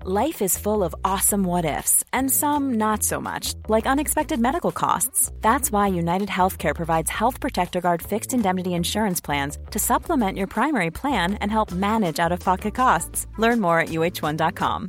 Life is full of awesome what-ifs, and some not so much, like unexpected medical costs. That's why United Healthcare provides Health Protector Guard fixed indemnity insurance plans to supplement your primary plan and help manage out-of-pocket costs. Learn more at uh1.com.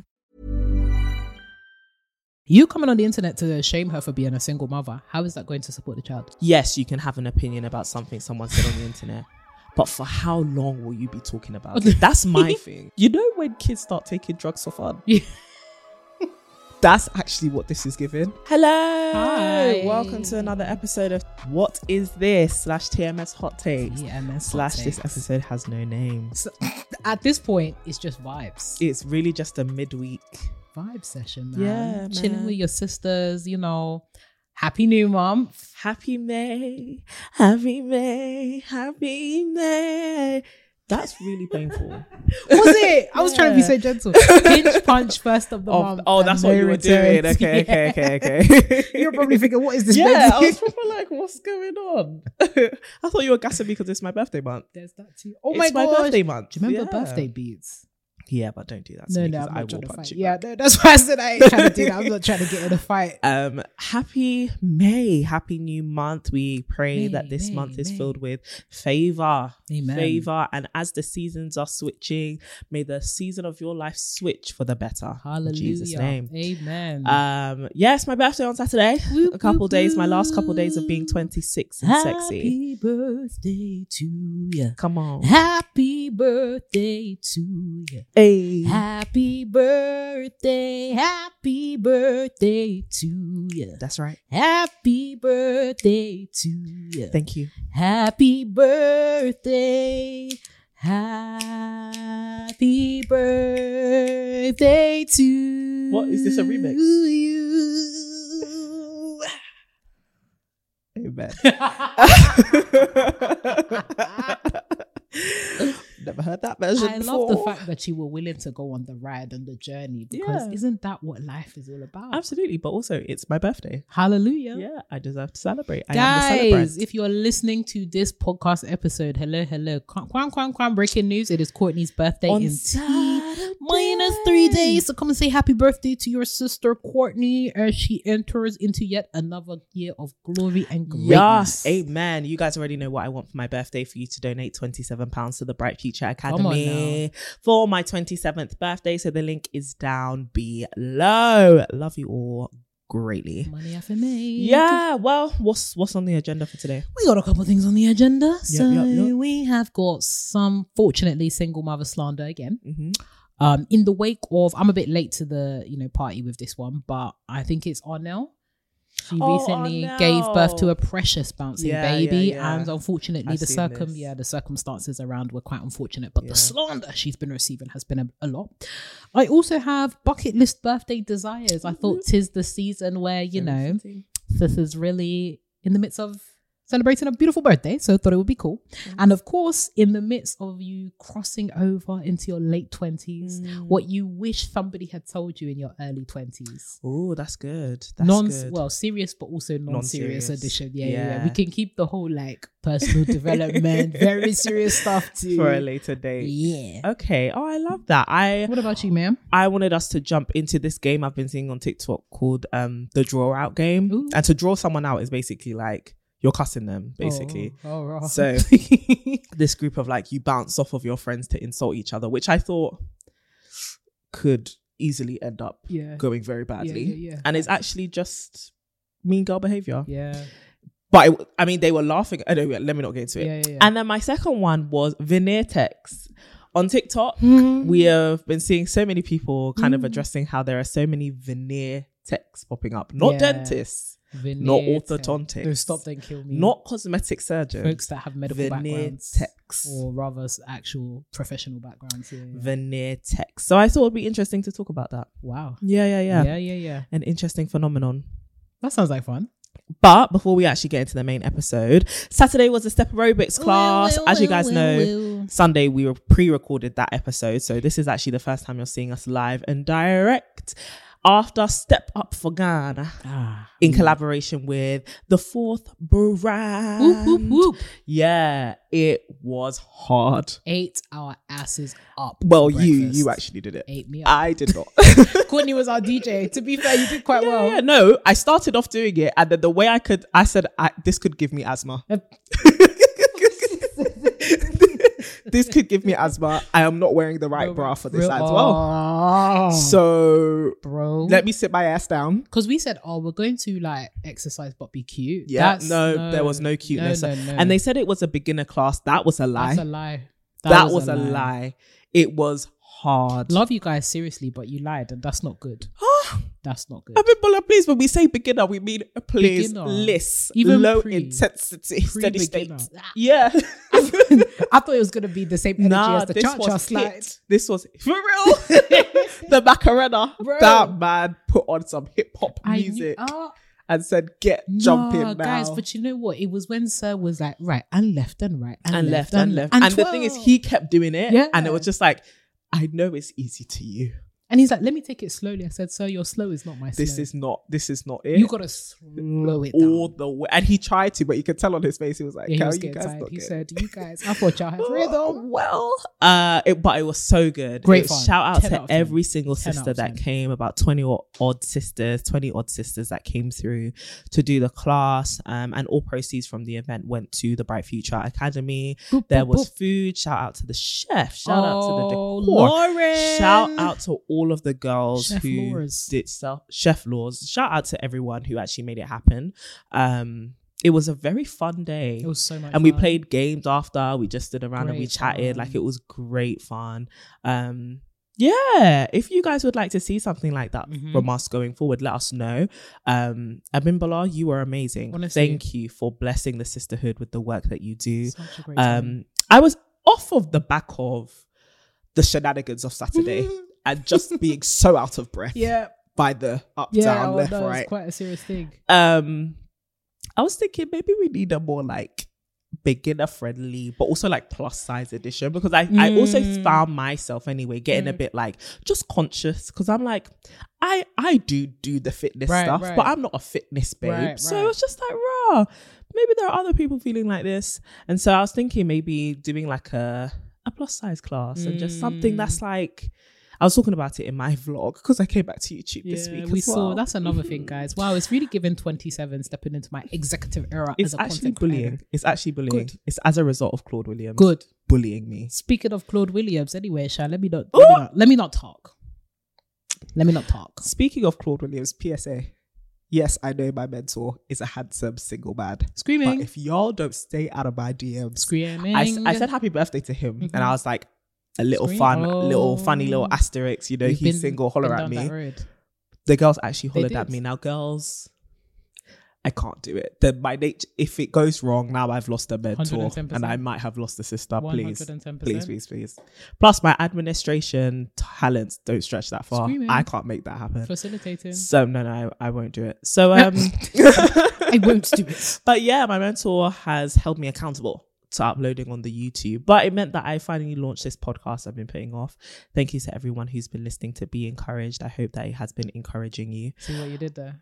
You coming on the internet to shame her for being a single mother, how is that going to support the child? Yes, you can have an opinion about something someone said on the internet. But for how long will you be talking about it? That's my thing. You know when kids start taking drugs for fun? Yeah. That's actually what this is giving. Hello. Hi. Welcome to another episode of What Is This? /TMS Hot Takes. TMS / This episode has no name. So, at this point, it's just vibes. It's really just a midweek Vibe session, man. Yeah, Chilling man. with your sisters, you know. Happy new month. Happy May. Happy May. Happy May. That's really painful. Was it? I was trying to be so gentle. Pinch punch first of the month. Oh, that's what you were doing. Okay. You're probably thinking, what is this? Yeah, I baby? was probably like, what's going on? I thought you were gassing me because it's my birthday month. There's that too. Oh It's my my gosh. birthday month. Do you remember Yeah. birthday beats? Yeah, but don't do that to me No, because I'm I not will trying to punch fight. you. Yeah, no, that's why I said I ain't trying to do that. I'm not trying to get in a fight. Happy May, happy new month. We pray May, that this May, month is May. filled with favor. Amen. Favor. And as the seasons are switching, may the season of your life switch for the better. Hallelujah. In Jesus' name. Amen. Yes, my birthday on Saturday. Woo, A couple woo, days, my last couple woo. days of being 26 and sexy. Happy birthday to you. Come on. Happy birthday to you. Hey. Happy birthday to you. That's right. Happy birthday to you. Thank you. Happy birthday. Happy birthday to What, is this a remix? you. Amen. Never heard that version I before. love the fact that you were willing to go on the ride and the journey, because Yeah. isn't that what life is all about? Absolutely, but also it's my birthday. Hallelujah. Yeah, I deserve to celebrate. I am the Guys, celebrant. if you're listening to this podcast episode, hello. Quam, breaking news. It is Courtney's birthday On in Saturday. -3 days. So come and say happy birthday to your sister Courtney as she enters into yet another year of glory and greatness. Yes, amen. You guys already know what I want for my birthday, for you to donate £27 to the Bright Future Come on Academy for my 27th birthday. So the link is down below. Love you all greatly. Money after me. Yeah, well, what's on the agenda for today? We got a couple of things on the agenda. So yep. we have got some, fortunately, single mother slander again. Mm-hmm. In the wake of, I'm a bit late to the party with this one, but I think it's Arnell. She recently Arnell. gave birth to a precious bouncing baby, yeah. and unfortunately, I've seen this. the circumstances around were quite unfortunate. But Yeah. the slander she's been receiving has been a lot. I also have bucket list birthday desires. I thought 'tis the season where this is really in the midst of celebrating a beautiful birthday, so I thought it would be cool. And of course, in the midst of you crossing over into your late 20s, what you wish somebody had told you in your early 20s. Oh, that's good. That's good. Well, serious but also non-serious edition. Yeah. Yeah. We can keep the whole personal development, very serious stuff too. For a later date. Yeah. Okay. Oh, I love that. What about you, ma'am? I wanted us to jump into this game I've been seeing on TikTok called the draw out game. Ooh. And to draw someone out is basically like you're cussing them, basically. Oh, right. So this group of you bounce off of your friends to insult each other, which I thought could easily end up going very badly. Yeah. And it's actually just mean girl behavior. Yeah. But they were laughing. Anyway, let me not get into it. Yeah. And then my second one was veneer text. On TikTok, we have been seeing so many people kind of addressing how there are so many veneer texts popping up. Not dentists, not orthodontics. No, stop, don't kill me. Not cosmetic surgeons. Folks that have medical veneer backgrounds. texts. Or rather actual professional backgrounds. Yeah. Veneer text. So I thought it would be interesting to talk about that. Wow. Yeah. An interesting phenomenon. That sounds like fun. But before we actually get into the main episode, Saturday was a step aerobics class. As you guys know, Sunday we pre-recorded that episode. So this is actually the first time you're seeing us live and direct. after Step Up for Ghana in collaboration with the Fourth Brand. Whoop, whoop, whoop. Yeah, it was hard. Ate our asses up. Well, for you breakfast. actually did it. Ate me up. I did not. Courtney was our DJ. To be fair, you did quite well. Yeah, no, I started off doing it, and then the way I said, this could give me asthma. This could give me asthma. I am not wearing the right bra for this as well. So, bro, let me sit my ass down. Because we said, we're going to like exercise but be cute. Yeah, there was no cuteness. No. And they said it was a beginner class. That was a lie. That's a lie. That was a lie. It was hard. Love you guys seriously, but you lied, and that's not good. That's not good. I mean, Bola, please, when we say beginner, we mean please, Beginner. list, Even low pre- intensity, steady state. Pre-beginner. Yeah. I thought it was going to be the same energy as the this cha-cha was slide. hit. This was for real. The Macarena. Bro. That man put on some hip hop music and said, "Get jumping now, guys." But you know what? It was when Sir was like, right and left and right and left and left. And the thing is, he kept doing it, and it was just like, I know it's easy to you. And he's like, let me take it slowly. I said, sir, your slow is not my slow. This is not it. You got to slow it down. All the way. And he tried to, but you could tell on his face, he was like, he was you guys tired. He get said, you guys, I thought y'all had rhythm. But it was so good. Great fun. Shout out 10 to out of 10. every single 10 sister out of that 10. came, about 20 odd sisters that came through to do the class. And all proceeds from the event went to the Bright Future Academy. There was food. Shout out to the chef. Shout out to the decor. Lauren. Shout out to all of the girls Chef who Laura's. did Chef Laws. Shout out to everyone who actually made it happen. It was a very fun day. It was so much and fun. we played games after. We just stood around and we Great chatted. fun. Like, it was great fun. Yeah, if you guys would like to see something like that from us going forward, let us know. Abimbola, you were amazing. Honestly. Thank you for blessing the sisterhood with the work that you do. Such a great time. I was off of the back of the shenanigans of Saturday and just being so out of breath by the up, down, left, right. It's quite a serious thing. I was thinking maybe we need a more like beginner friendly but also like plus size edition, because I also found myself anyway getting a bit like just conscious, because I'm like I do the fitness stuff, but I'm not a fitness babe, so it's just like maybe there are other people feeling like this. And so I was thinking maybe doing like a plus size class and just something that's like, I was talking about it in my vlog because I came back to YouTube this week. We saw that's another thing, guys. Wow, it's really giving 27 stepping into my executive era. It's as a actually content bullying. creator. It's actually bullying. Good. It's as a result of Claude Williams. Good. Bullying me. Speaking of Claude Williams, anyway, Sha, let me not talk. Let me not talk. Speaking of Claude Williams, PSA. Yes, I know my mentor is a handsome single man. Screaming. But if y'all don't stay out of my DMs, Screaming. I said happy birthday to him, and I was like, a little funny little asterisk, you know, he's single, holler at me. The girls actually hollered at me. Now, girls, I can't do it. My nature, if it goes wrong, now I've lost a mentor 110%. and I might have lost a sister. 110%. Please. Plus, my administration talents don't stretch that far. Screaming. I can't make that happen. Facilitating. So no, I won't do it. So I won't do it. But yeah, my mentor has held me accountable to uploading on the YouTube, but it meant that I finally launched this podcast I've been putting off. Thank you to everyone who's been listening to Be Encouraged. I hope that it has been encouraging you. See what you did there.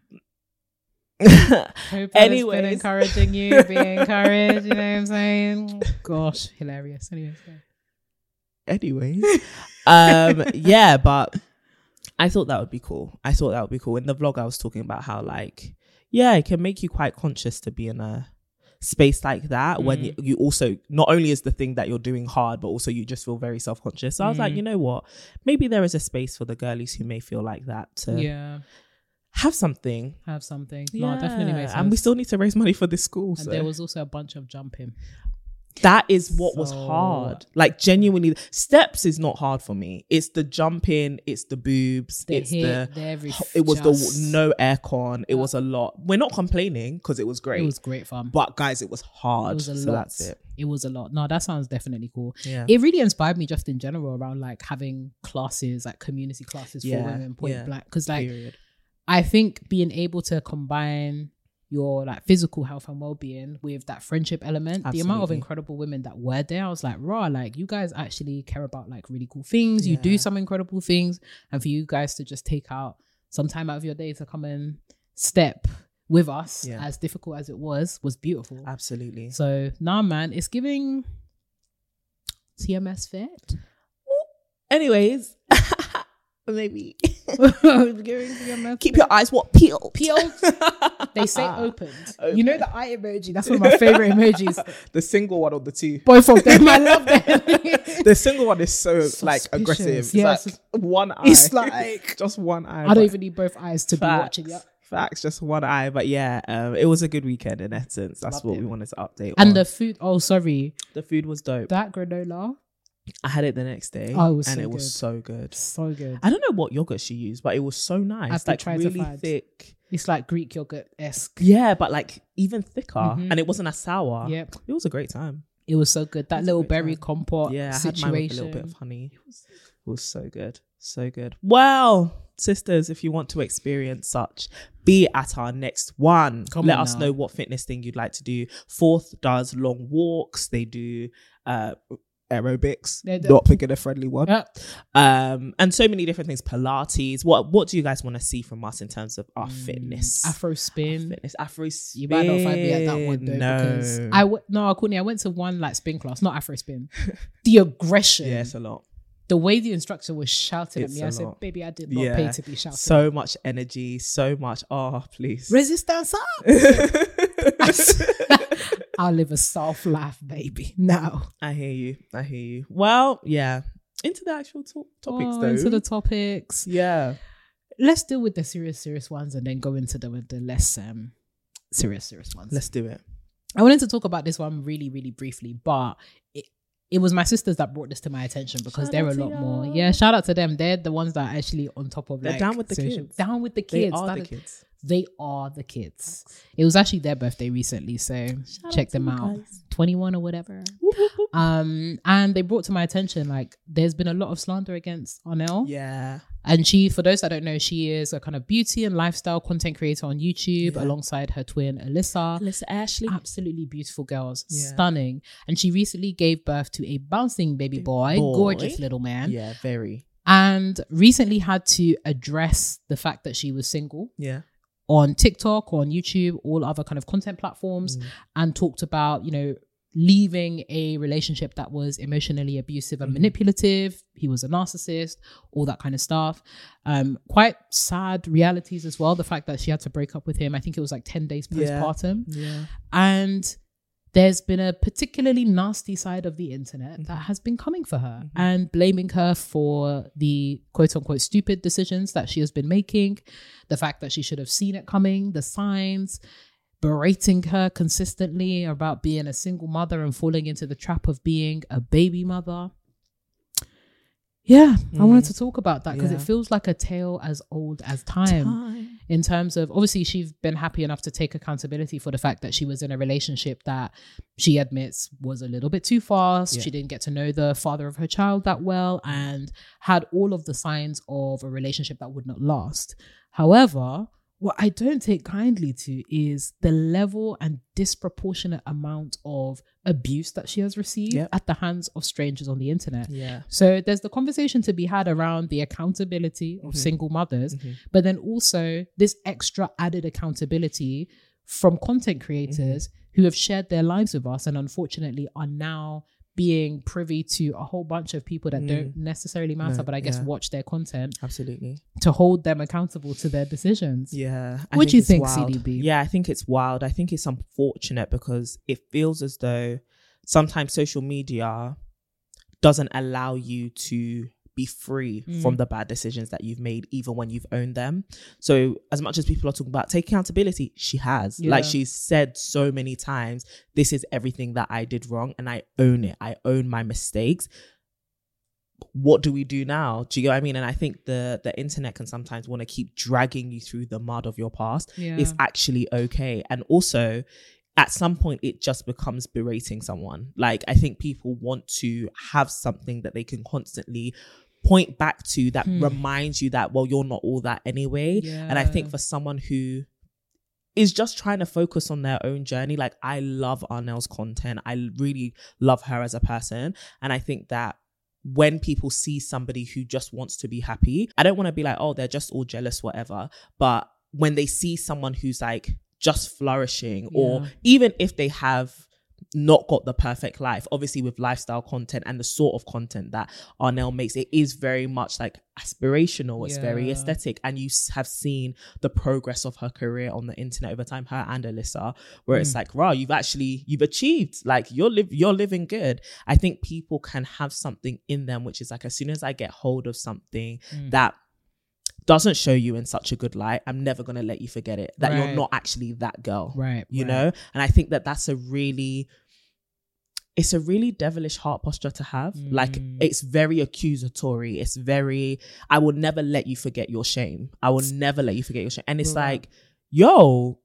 Hope Anyways, been encouraging you, be encouraged. You know what I'm saying? Gosh, hilarious. Anyways, yeah, but I thought that would be cool. In the vlog, I was talking about how, like, yeah, it can make you quite conscious to be in a space like that when you also, not only is the thing that you're doing hard, but also you just feel very self-conscious. So I was like, you know what, maybe there is a space for the girlies who may feel like that to have something. No, definitely makes sense. And we still need to raise money for this school, and so there was also a bunch of jumping. That is what was hard. Like, genuinely, steps is not hard for me. It's the jumping, it's the boobs, it was the no aircon. It was a lot. We're not complaining because it was great. It was great fun. But guys, it was hard. It was a so lot. That's it. It was a lot. No, that sounds definitely cool. Yeah. It really inspired me just in general around like having classes, like community classes for women, point blank. Because like, I think being able to combine your like physical health and well-being with that friendship element, the amount of incredible women that were there, I was like, raw, like you guys actually care about like really cool things. You do some incredible things, and for you guys to just take out some time out of your day to come and step with us, Yeah. as difficult as it was beautiful. Absolutely. So man, it's giving TMS fit. Anyways, maybe Giving TMS keep your eyes peeled. They say opened. You know the eye emoji? That's one of my favorite emojis. The single one or the two? Both of them. I love them. The single one is so like Suspicious. aggressive. It's Yes. like one eye. It's like just one eye. I don't but even need both eyes to be watching it. Facts, just one eye. But yeah, it was a good weekend in essence. That's Loved what it. we wanted to update And on. the food, The food was dope. that granola, I had it the next day. Oh, it was and so it was good. so good. so good. I don't know what yogurt she used, but it was so nice. I've been Like trying to really find. thick. It's like Greek yogurt-esque. Yeah, but like even thicker. Mhm. And it wasn't as sour. Yep. It was a great time. It was so good. That It's a little great berry time. compote Yeah, I had mine with a situation. little bit of honey. It was so good. So good. Well, sisters, if you want to experience such, be at our next one. Come Let on us now. know what fitness thing you'd like to do. Fourth does long walks. They do aerobics. They do- Not picking a friendly one. Yeah. And so many different things. Pilates. What do you guys want to see from us in terms of our fitness? Afro spin. Fitness. Afro spin. You might not find me at that one though, because Courtney, I went to one like spin class, not Afro spin. The aggression, Yeah, it's a lot. the way the instructor was shouting It's at me, a I said, lot. "Baby, I did not Yeah. pay to be shouted." So much energy. So much. Oh, please. Resistance up. I'll live a soft life, baby. Now, I hear you. Well, yeah. Into the actual topics though. into the topics. Yeah. Let's deal with the serious ones and then go into the less serious ones. Let's do it. I wanted to talk about this one really, really briefly, but it was my sisters that brought this to my attention because Shout they're a out to lot more. y'all. Yeah, shout out to them. They're the ones that are actually on top of They're like down with the social- kids. Down with the They kids. are That the is- kids. They are the kids. It was actually their birthday recently, so check them out. 21 or whatever. And they brought to my attention like there's been a lot of slander against Arnell. Yeah. And she, for those that don't know, she is a kind of beauty and lifestyle content creator on YouTube Yeah. alongside her twin Alyssa. Alyssa Ashley. Absolutely beautiful girls, Yeah. stunning. And she recently gave birth to a bouncing baby boy, gorgeous little man. Yeah, very. And recently had to address the fact that she was single Yeah. on TikTok, on YouTube, all other kind of content platforms, and talked about, leaving a relationship that was emotionally abusive and manipulative. He was a narcissist, all that kind of stuff. Quite sad realities as well. The fact that she had to break up with him, I think it was like 10 days postpartum. Yeah. And there's been a particularly nasty side of the internet that has been coming for her and blaming her for the quote unquote stupid decisions that she has been making, the fact that she should have seen it coming, the signs, berating her consistently about being a single mother and falling into the trap of being a baby mother. Yeah, I wanted to talk about that because it feels like a tale as old as time. In terms of, obviously, she's been happy enough to take accountability for the fact that she was in a relationship that she admits was a little bit too fast. Yeah. She didn't get to know the father of her child that well and had all of the signs of a relationship that would not last. However, what I don't take kindly to is the level and disproportionate amount of abuse that she has received at the hands of strangers on the internet. Yeah. So there's the conversation to be had around the accountability of single mothers, but then also this extra added accountability from content creators who have shared their lives with us and unfortunately are now being privy to a whole bunch of people that don't necessarily matter, No, but I guess yeah. watch their content Absolutely. to hold them accountable to their decisions. Yeah. What do you it's think, wild. CDB? Yeah, I think it's wild. I think it's unfortunate because it feels as though sometimes social media doesn't allow you to be free from the bad decisions that you've made, even when you've owned them. So as much as people are talking about take accountability, she has. Yeah. Like she's said so many times, this is everything that I did wrong and I own it. I own my mistakes. What do we do now? Do you know what I mean? And I think the internet can sometimes want to keep dragging you through the mud of your past. Yeah. It's actually okay. And also, at some point, it just becomes berating someone. Like, I think people want to have something that they can constantly point back to that reminds you that, well, you're not all that anyway. Yeah. And I think for someone who is just trying to focus on their own journey, like I love Arnell's content. I really love her as a person. And I think that when people see somebody who just wants to be happy, I don't want to be like, oh, they're just all jealous, whatever. But when they see someone who's like just flourishing, or even if they have not got the perfect life, obviously with lifestyle content and the sort of content that Arnell makes, it is very much like aspirational. It's very aesthetic, and you have seen the progress of her career on the internet over time, her and Alyssa, where it's like, wow, you've achieved, like you're living good. I think people can have something in them which is like, as soon as I get hold of something that doesn't show you in such a good light, I'm never going to let you forget it, that you're not actually that girl, you know? And I think that that's it's a really devilish heart posture to have. Like, it's very accusatory. It's very, I will never let you forget your shame. I will never let you forget your shame. And it's like, yo,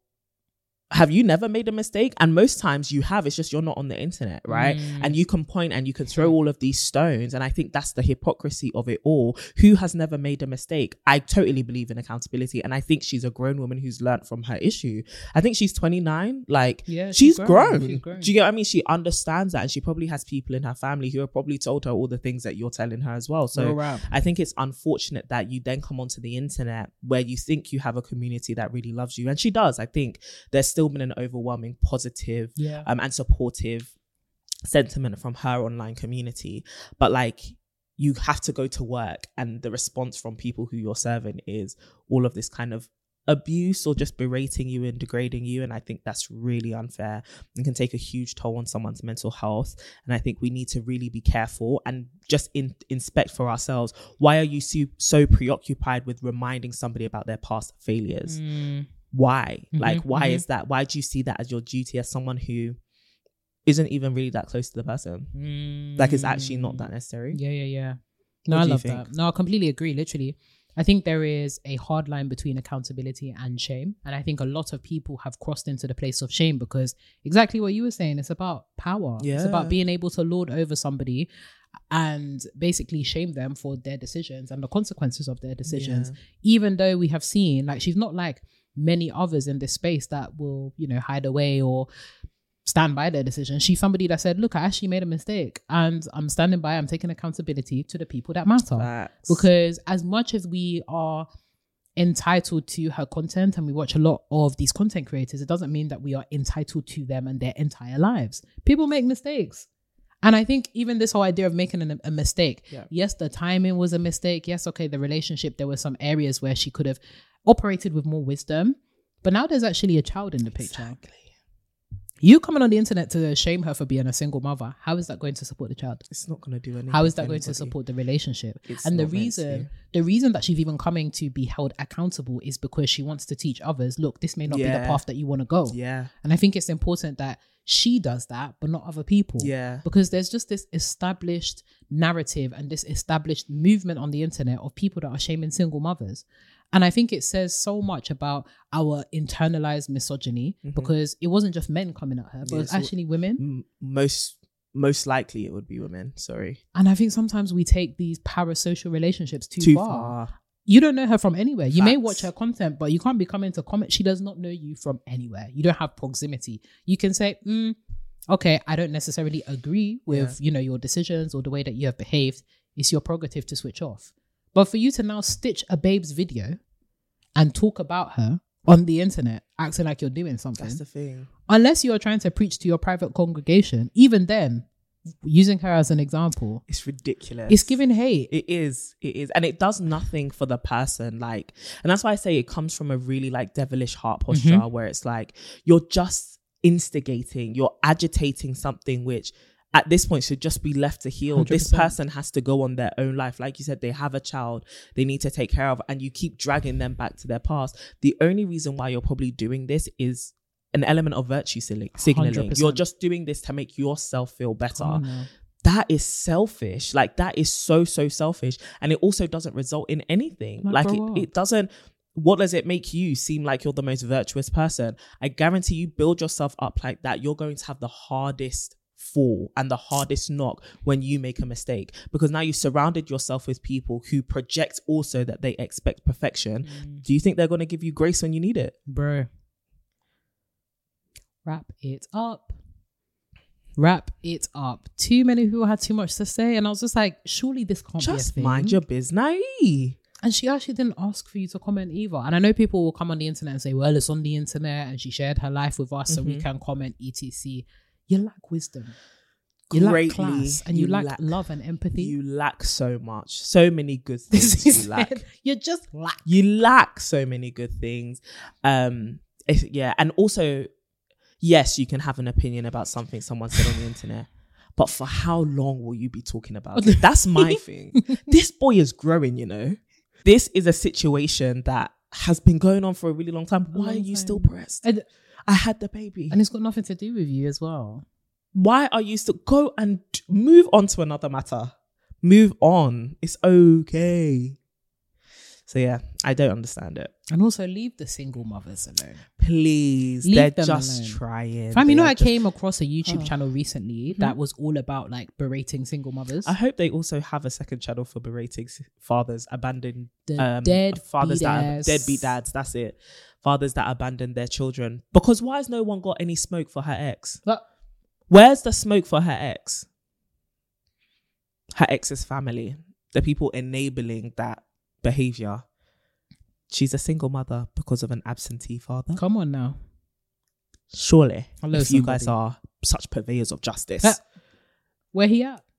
have you never made a mistake? And most times you have. It's just you're not on the internet, right? And you can point and you can throw all of these stones. And I think that's the hypocrisy of it all. Who has never made a mistake? I totally believe in accountability. And I think she's a grown woman who's learned from her issue. I think she's 29. Like, she's grown. Do you get what I mean? She understands that. And she probably has people in her family who have probably told her all the things that you're telling her as well. So I think it's unfortunate that you then come onto the internet where you think you have a community that really loves you. And she does. I think there's still been an overwhelming positive and supportive sentiment from her online community, but like, you have to go to work and the response from people who you're serving is all of this kind of abuse or just berating you and degrading you. And I think that's really unfair and can take a huge toll on someone's mental health. And I think we need to really be careful and just inspect for ourselves. Why are you so preoccupied with reminding somebody about their past failures? Why? Like, why is that? Why do you see that as your duty as someone who isn't even really that close to the person? Like, it's actually not that necessary. No, I love that. No, I completely agree. Literally, I think there is a hard line between accountability and shame. And I think a lot of people have crossed into the place of shame because exactly what you were saying, it's about power. It's about being able to lord over somebody and basically shame them for their decisions and the consequences of their decisions. Even though we have seen, like, she's not like many others in this space that will, you know, hide away or stand by their decision. She's somebody that said, look, I actually made a mistake and I'm standing by, I'm taking accountability to the people that matter. Because as much as we are entitled to her content and we watch a lot of these content creators, it doesn't mean that we are entitled to them and their entire lives. People make mistakes. And I think even this whole idea of making a mistake, yes, the timing was a mistake. Yes, okay, the relationship, there were some areas where she could have operated with more wisdom. But now there's actually a child in the picture. You coming on the internet to shame her for being a single mother, how is that going to support the child? It's not going to do anything. How is that going to support the relationship? And the reason that she's even coming to be held accountable is because she wants to teach others, look, this may not be the path that you want to go. And I think it's important that she does that, but not other people. Because there's just this established narrative and this established movement on the internet of people that are shaming single mothers. And I think it says so much about our internalized misogyny because it wasn't just men coming at her, but it was actually women. Most likely it would be women, sorry. And I think sometimes we take these parasocial relationships too far. You don't know her from anywhere. You may watch her content, but you can't be coming to comment. She does not know you from anywhere. You don't have proximity. You can say, okay, I don't necessarily agree with, you know, your decisions or the way that you have behaved. It's your prerogative to switch off. But for you to now stitch a babe's video and talk about her on the internet, acting like you're doing something. That's the thing. Unless you're trying to preach to your private congregation, even then, using her as an example, it's ridiculous. It's giving hate. It is. And it does nothing for the person. Like, and that's why I say it comes from a really like devilish heart posture where it's like, you're just instigating, you're agitating something which at this point should just be left to heal. 100%. This person has to go on their own life. Like you said, they have a child they need to take care of, and you keep dragging them back to their past. The only reason why you're probably doing this is an element of virtue signaling. 100%. You're just doing this to make yourself feel better. Oh, no. That is selfish. Like, that is so selfish. And it also doesn't result in anything. Like it doesn't. What does it make you seem like you're the most virtuous person? I guarantee you build yourself up like that, you're going to have the hardest fall and the hardest knock when you make a mistake, because now you surrounded yourself with people who project also that they expect perfection. Do you think they're going to give you grace when you need it? Bro, wrap it up. Wrap it up. Too many people had too much to say, and I was just like, surely this can't be a Just thing. mind your business. And she actually didn't ask for you to comment either. And I know people will come on the internet and say, well, it's on the internet and she shared her life with us so we can comment, etc. You lack wisdom. You lack class. And you lack love and empathy. You lack so much. So many good things you lack. You just lack. You lack so many good things. And also, yes, you can have an opinion about something someone said on the internet. But for how long will you be talking about it? That's my thing. This boy is growing, you know. This is a situation that has been going on for a really long time. Why are you still pressed? I had the baby. And it's got nothing to do with you as well. Why are you still... Go and move on to another matter. Move on. It's okay. So yeah, I don't understand it. And also leave the single mothers alone. Please. They're just trying. Fam, you know, I came across a YouTube channel recently that was all about like berating single mothers. I hope they also have a second channel for berating fathers, abandoned deadbeat dads. That's it. Fathers that abandoned their children. Because why has no one got any smoke for her ex? Where's the smoke for her ex? Her ex's family. The people enabling that behavior. She's a single mother because of an absentee father. Come on now. Surely, if you guys are such purveyors of justice. Where he at?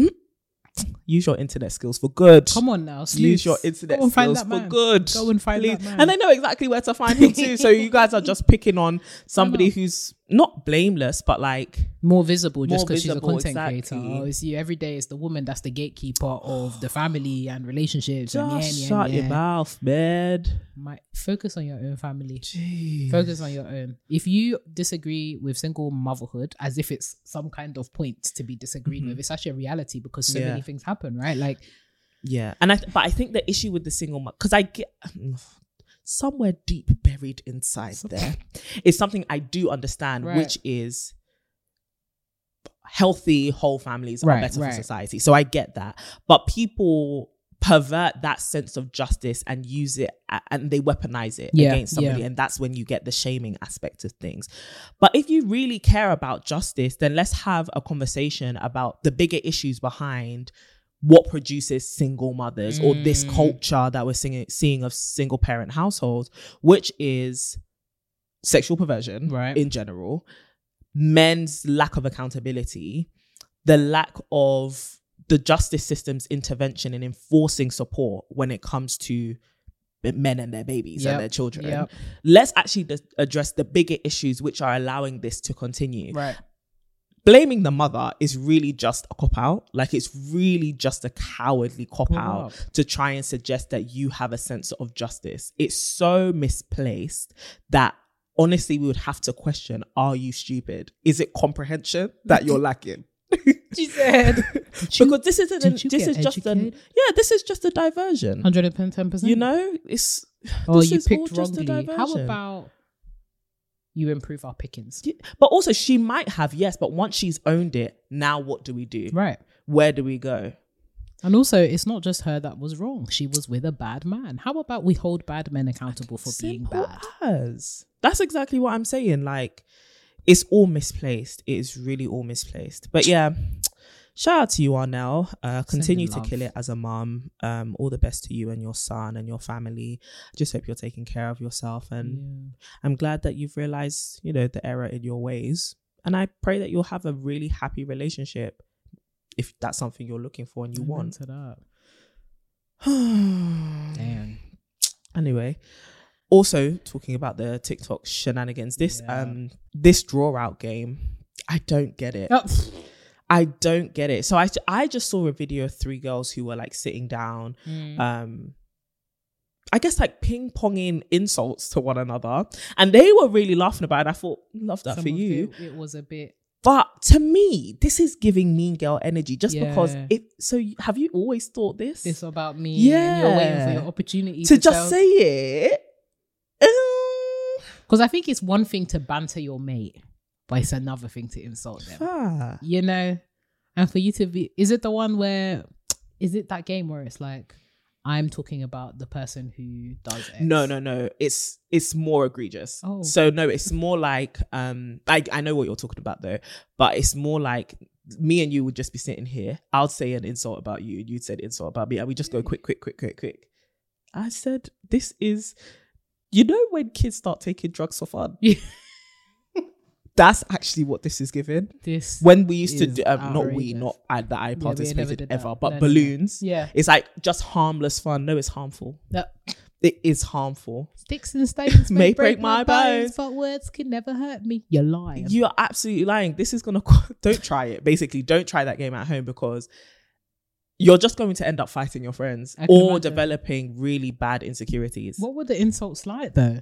Use your internet skills for good. Come on now. Sleuths. Use your internet skills for good. Go and find that man. And they know exactly where to find him too. So you guys are just picking on somebody who's not blameless, but like more visible just because she's a content exactly. creator. Oh, see, every day it's the woman that's the gatekeeper of the family and relationships. Just shut your mouth, man. Focus on your own family. Jeez. Focus on your own. If you disagree with single motherhood as if it's some kind of point to be disagreed with, it's actually a reality because so many things happen, right? Like, yeah. And but I think the issue with the single mother, because I get somewhere deep buried inside there is something I do understand, which is healthy whole families are better for society. So I get that. But people pervert that sense of justice and use it and they weaponize it against somebody. And that's when you get the shaming aspect of things. But if you really care about justice, then let's have a conversation about the bigger issues behind what produces single mothers or this culture that we're seeing of single parent households, which is sexual perversion in general, men's lack of accountability, the lack of the justice system's intervention in enforcing support when it comes to men and their babies and their children. Let's actually address the bigger issues which are allowing this to continue. Blaming the mother is really just a cop-out. Like, it's really just a cowardly cop-out to try and suggest that you have a sense of justice. It's so misplaced that, honestly, we would have to question, are you stupid? Is it comprehension that you're lacking? She said. Because this is just a diversion. 110%. You know? You picked wrongly. How about you improve our pickings? Yeah, but also she might have, yes, but once she's owned it, now what do we do? Right. Where do we go? And also, it's not just her that was wrong. She was with a bad man. How about we hold bad men accountable for being bad? That's exactly what I'm saying. Like, it's all misplaced. It is really all misplaced. But yeah, shout out to you, Arnell. Continue to kill it as a mom. All the best to you and your son and your family. Just hope you're taking care of yourself. And I'm glad that you've realized, the error in your ways. And I pray that you'll have a really happy relationship if that's something you're looking for and you want. To that. Damn. Anyway. Also, talking about the TikTok shenanigans, this draw out game, I don't get it. I don't get it. So I just saw a video of 3 girls who were like sitting down, I guess like ping-ponging insults to one another. And they were really laughing about it. I thought, love that for you. It was a bit... But to me, this is giving mean girl energy just because have you always thought this? It's about me. Yeah. And you're waiting for your opportunity to just say it. Because I think it's one thing to banter your mate, but it's another thing to insult them. You know? And for you to be... Is it that game where it's like, I'm talking about the person who does X. No. It's more egregious. Oh. So no, it's more like I know what you're talking about though, but it's more like me and you would just be sitting here. I'll say an insult about you, and you'd say an insult about me, and we just go quick. I said, this is, you know, when kids start taking drugs for fun. Yeah. That's actually what this is giving. This when we used to do, that I participated ever, but balloons. No. Yeah, it's like just harmless fun. No, it's harmful. It is harmful. Sticks and stones may break my bones, but words can never hurt me. You're lying. You are absolutely lying. This is gonna don't try it. Basically, don't try that game at home, because you're just going to end up fighting your friends or developing really bad insecurities. What were the insults like though?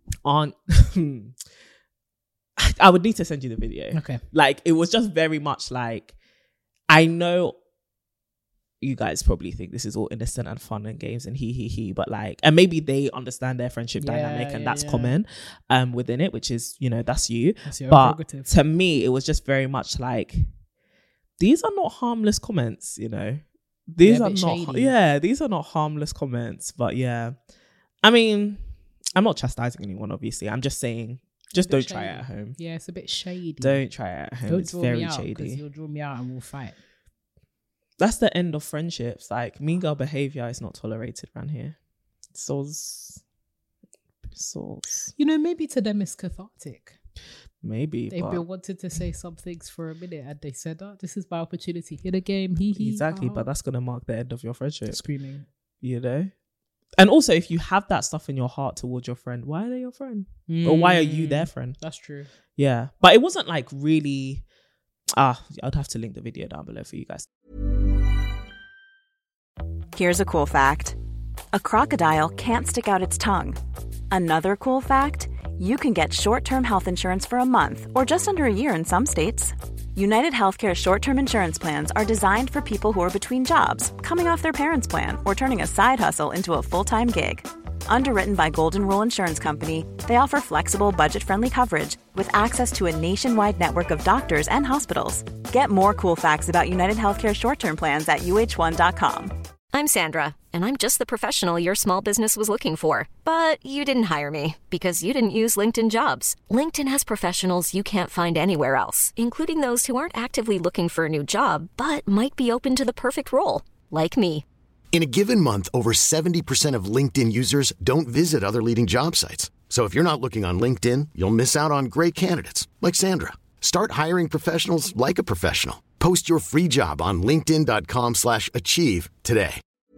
I would need to send you the video. Okay. Like, it was just very much like, I know you guys probably think this is all innocent and fun and games and he, but like, and maybe they understand their friendship dynamic and that's common within it, which is, you know, that's you. That's your but prerogative. To me, it was just very much like, these are not harmless comments, you know. These are not, these are not harmless comments, but yeah. I mean, I'm not chastising anyone, obviously. I'm just saying, just don't try it at home. Yeah, it's a bit shady. Don't try it at home. Don't it's very shady. Because you'll draw me out and we'll fight. That's the end of friendships. Like, mean girl behavior is not tolerated around here. Souls. You know, maybe to them it's cathartic. Maybe. They've been wanting to say some things for a minute and they said, oh, this is my opportunity. In a game, Exactly, but that's going to mark the end of your friendship. Screaming. You know? And also, if you have that stuff in your heart towards your friend, why are they your friend? Or why are you their friend? That's true. Yeah. But it wasn't like really... I'd have to link the video down below for you guys. Here's a cool fact. A crocodile can't stick out its tongue. Another cool fact, you can get short-term health insurance for a month or just under a year in some states. United Healthcare short-term insurance plans are designed for people who are between jobs, coming off their parents' plan, or turning a side hustle into a full-time gig. Underwritten by Golden Rule Insurance Company, they offer flexible, budget-friendly coverage with access to a nationwide network of doctors and hospitals. Get more cool facts about United Healthcare short-term plans at uh1.com. I'm Sandra, and I'm just the professional your small business was looking for. But you didn't hire me because you didn't use LinkedIn Jobs. LinkedIn has professionals you can't find anywhere else, including those who aren't actively looking for a new job, but might be open to the perfect role, like me. In a given month, over 70% of LinkedIn users don't visit other leading job sites. So if you're not looking on LinkedIn, you'll miss out on great candidates like Sandra. Start hiring professionals like a professional. Post your free job on linkedin.com/achieve today.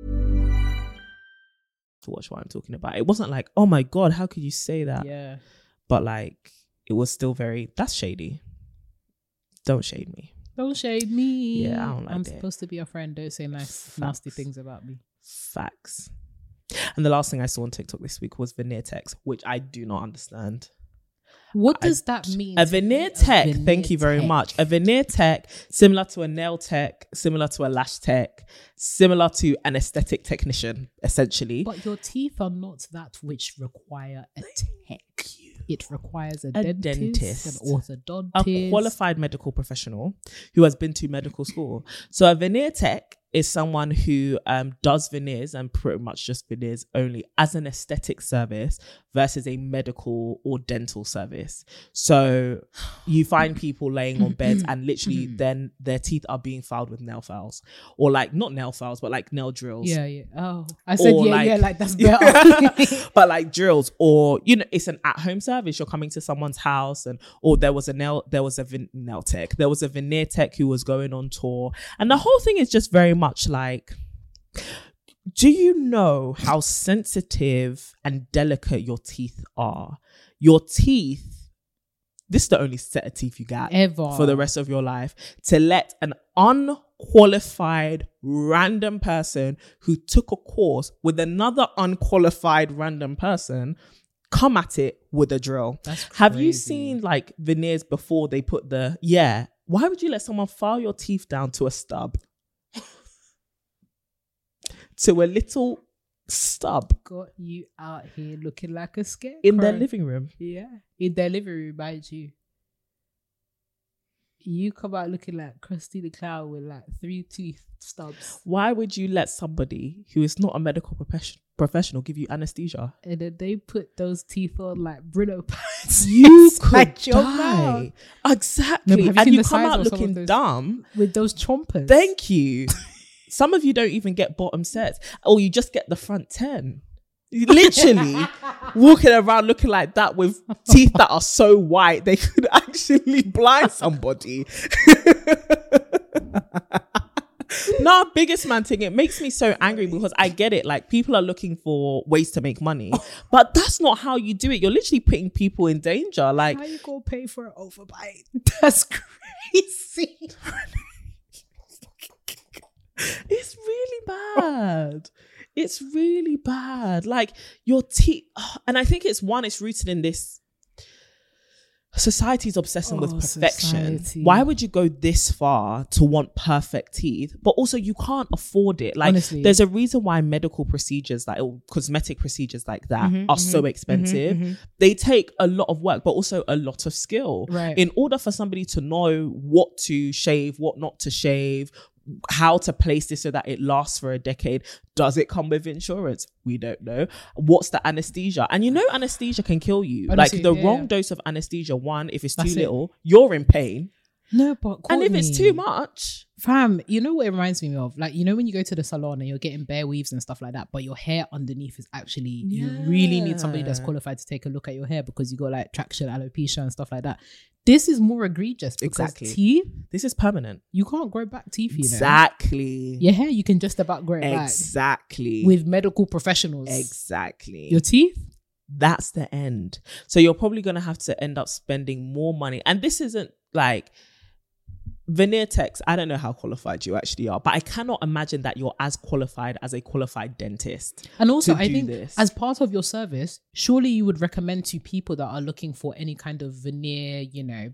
To watch what I'm talking about. It wasn't like, oh my God, how could you say that? Yeah. But like, it was still very, that's shady. Don't shade me. Don't shade me. Yeah, I don't like I'm that. supposed to be your friend. Don't say nasty things about me. Facts. And the last thing I saw on TikTok this week was veneer text, which I do not understand. What does that mean? A veneer tech, thank you very much. A veneer tech, similar to a nail tech, similar to a lash tech, similar to an aesthetic technician, essentially. But your teeth are not that which require a tech. It requires a dentist, an orthodontist, a qualified medical professional who has been to medical school. So a veneer tech is someone who does veneers and pretty much just veneers only as an aesthetic service versus a medical or dental service. So you find people laying on beds and literally then their teeth are being filed with nail files, or like not nail files, but like nail drills. Yeah. Oh, I said like that's better. But like drills, or you know, it's an at-home service. You're coming to someone's house, or there was a nail tech. There was a veneer tech who was going on tour, and the whole thing is just very much like, do you know how sensitive and delicate your teeth are? Your teeth, this is the only set of teeth you get ever for the rest of your life. To let an unqualified random person who took a course with another unqualified random person come at it with a drill. That's crazy. Have you seen like veneers before they put why would you let someone file your teeth down to a stub? To a little stub. Got you out here looking like a scarecrow. In their living room. Yeah. In their living room, mind you. You come out looking like Krusty the Clown with like 3 tooth stubs. Why would you let somebody who is not a medical professional give you anesthesia? And then they put those teeth on like Brillo pads. You could Like your die. mouth. Exactly. No, and seen you the come size out of some of looking those- dumb. With those chompers. Thank you. Some of you don't even get bottom sets. Or you just get the front 10. You literally walking around looking like that with teeth that are so white they could actually blind somebody. No, biggest man thing, it makes me so angry because I get it. Like, people are looking for ways to make money, but that's not how you do it. You're literally putting people in danger. Like, how you gonna pay for an overbite? That's crazy. it's really bad. It's really bad. Like, your teeth, and I think it's rooted in this society's obsession with perfection. Society. Why would you go this far to want perfect teeth? But also, you can't afford it. Like, Honestly. there's a reason why medical procedures, like cosmetic procedures like that, are so expensive. They take a lot of work, but also a lot of skill. Right. In order for somebody to know what to shave, what not to shave, how to place this so that it lasts for a decade. Does it come with insurance? We don't know. What's the anesthesia? And you know, anesthesia can kill you. Honestly, like, the yeah. wrong dose of anesthesia, one, if it's too That's it. little, you're in pain. No, but And if it's Courtney, too much, fam, you know what it reminds me of? Like, you know when you go to the salon and you're getting bare weaves and stuff like that, but your hair underneath is actually, you really need somebody that's qualified to take a look at your hair because you got like traction, alopecia and stuff like that. This is more egregious because Exactly. teeth, this is permanent. you can't grow back teeth, you know. Exactly. Your hair, you can just about grow it back Exactly. with medical professionals. Exactly. Your teeth? That's the end. So you're probably going to have to end up spending more money. And this isn't like veneer techs. I don't know how qualified you actually are, but I cannot imagine that you're as qualified as a qualified dentist. And also, to I do think this. as part of your service, surely you would recommend to people that are looking for any kind of veneer, you know,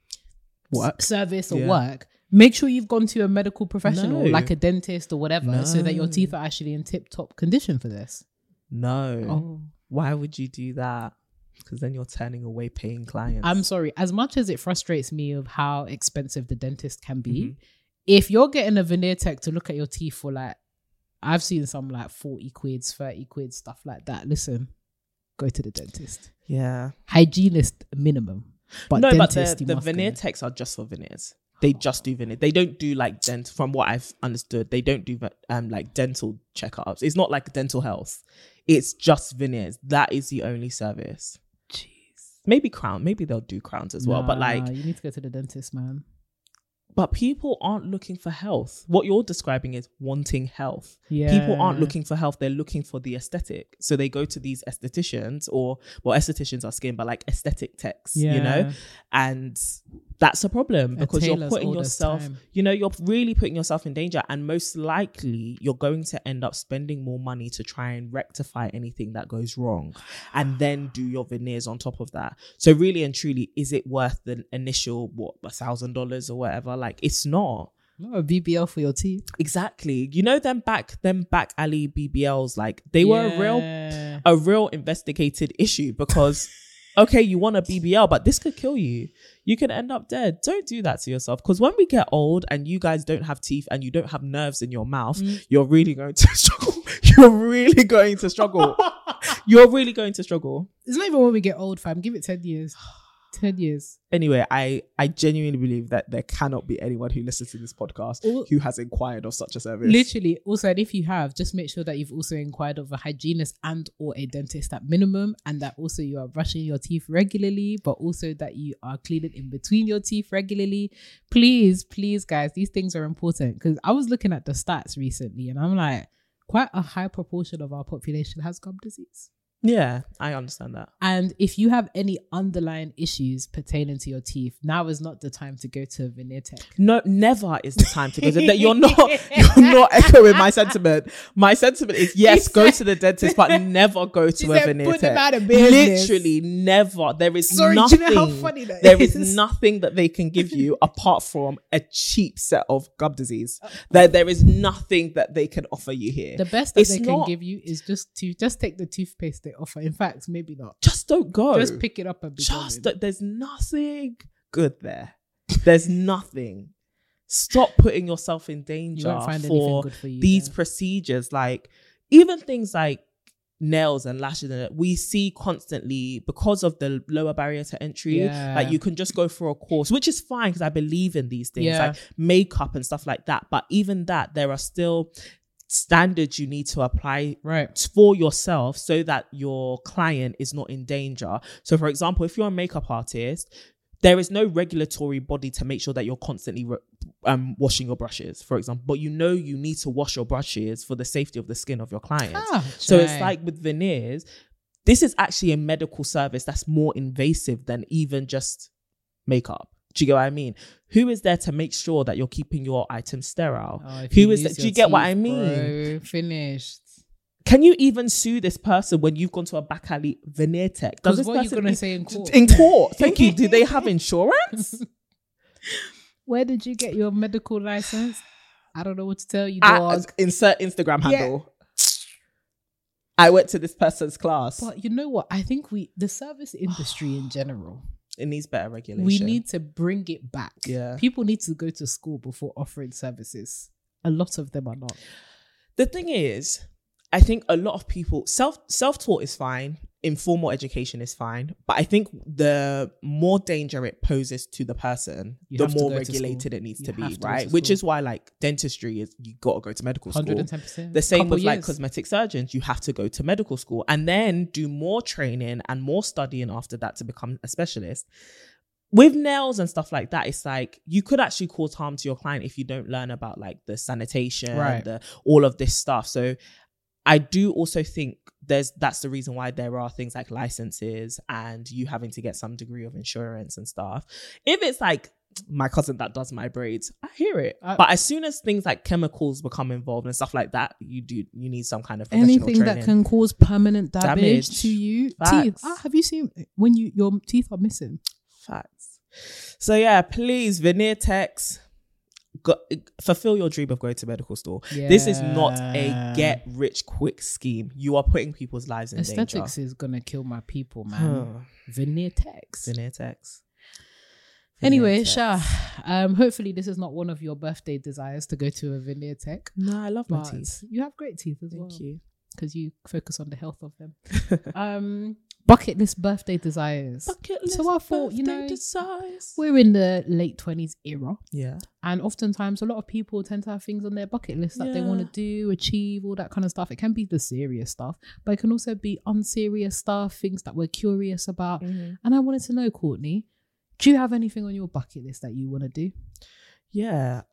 Work. service or Yeah. work. Make sure you've gone to a medical professional, No. like a dentist or whatever, so that your No. teeth are actually in tip-top condition for this. No. Oh. Why would you do that? Because then you're turning away paying clients. I'm sorry. As much as it frustrates me of how expensive the dentist can be, Mm-hmm. if you're getting a veneer tech to look at your teeth for like, I've seen some like 40 quids, 30 quids, stuff like that. Listen, go to the dentist. Yeah. Hygienist minimum. But no, but dentist, you the must veneer go. techs are just for veneers. They just do veneer. They don't do like from what I've understood, they don't do like dental checkups. It's not like dental health. It's just veneers. That is the only service. Jeez. Maybe crown. Maybe they'll do crowns as well. But like, you need to go to the dentist, man. but people aren't looking for health. What you're describing is wanting health. Yeah. People aren't looking for health. They're looking for the aesthetic. So they go to these estheticians estheticians are skin, but like aesthetic techs, you know? Yeah. And that's a problem because you're tailor's putting all this yourself, time. you know, you're really putting yourself in danger. And most likely you're going to end up spending more money to try and rectify anything that goes wrong and then do your veneers on top of that. So really and truly, is it worth the initial, $1,000 or whatever? Like, it's not. No, a BBL for your teeth. Exactly. You know, them back alley BBLs, like they were a real investigated issue because okay, you want a BBL, but this could kill you. You can end up dead. Don't do that to yourself. Because when we get old and you guys don't have teeth and you don't have nerves in your mouth, you're really going to struggle. You're really going to struggle. You're really going to struggle. It's not even when we get old, fam. Give it 10 years. 10 years. Anyway, I genuinely believe that there cannot be anyone who listens to this podcast who has inquired of such a service. Literally. Also, and if you have, just make sure that you've also inquired of a hygienist and or a dentist at minimum, and that also you are brushing your teeth regularly, but also that you are cleaning in between your teeth regularly. Please, guys, these things are important because I was looking at the stats recently and I'm like, quite a high proportion of our population has gum disease. Yeah, I understand that. And if you have any underlying issues pertaining to your teeth, now is not the time to go to a veneer tech. No, never is the time to go to that. You're not echoing my sentiment. My sentiment is yes, go to the dentist, but never go to a veneer put them tech. out of business. Literally never. There is Sorry, nothing. do you know how funny that there is? is nothing that they can give you apart from a cheap set of gum disease. There is nothing that they can offer you here. The best that It's they can not- give you is just take the toothpaste they offer. In fact, maybe not. Just don't go. Just pick it up and be done with it. There's nothing good there. There's nothing. Stop putting yourself in danger for these procedures. Like even things like nails and lashes, we see constantly because of the lower barrier to entry. Like you can just go for a course, which is fine because I believe in these things, like makeup and stuff like that. But even that, there are still standards you need to apply for yourself so that your client is not in danger. So for example, if you're a makeup artist, there is no regulatory body to make sure that you're constantly washing your brushes, for example. But you need to wash your brushes for the safety of the skin of your client. So it's like with veneers, this is actually a medical service that's more invasive than even just makeup. Do you get what I mean? Who is there to make sure that you're keeping your items sterile? Who is there? Do you get what I mean? Finished. Can you even sue this person when you've gone to a back alley veneer tech? Because what are you going to say in court? In court. Thank you. Do they have insurance? Where did you get your medical license? I don't know what to tell you, dog. Insert Instagram handle. I went to this person's class. But you know what? I think the service industry in general, it needs better regulation. We need to bring it back. Yeah. People need to go to school before offering services. A lot of them are not. The thing is, I think a lot of people, self-taught is fine. Informal education is fine. But I think the more danger it poses to the person, the more regulated it needs to be, right? Which is why like dentistry is, you got to go to medical school. 110%. The same with like cosmetic surgeons. You have to go to medical school and then do more training and more studying after that to become a specialist. With nails and stuff like that, it's like you could actually cause harm to your client if you don't learn about like the sanitation, all of this stuff. So I do also think that's the reason why there are things like licenses and you having to get some degree of insurance and stuff. If it's like my cousin that does my braids, I hear it. But as soon as things like chemicals become involved and stuff like that, you need some kind of professional anything training. That can cause permanent damage to you. Teeth. Have you seen when your teeth are missing? Facts. So yeah, please, veneer techs, fulfill your dream of going to medical school. This is not a get rich quick scheme. You are putting people's lives in danger. Aesthetics is gonna kill my people, man. Veneer techs. Anyway, Shah, hopefully this is not one of your birthday desires to go to a veneer tech. No, I love my teeth. You have great teeth as well. Thank you. Because you focus on the health of them. Bucket list birthday desires. So I thought, we're in the late 20s era. Yeah. And oftentimes a lot of people tend to have things on their bucket list that they want to do, achieve, all that kind of stuff. It can be the serious stuff, but it can also be unserious stuff, things that we're curious about. And I wanted to know, Courtney, do you have anything on your bucket list that you want to do? Yeah.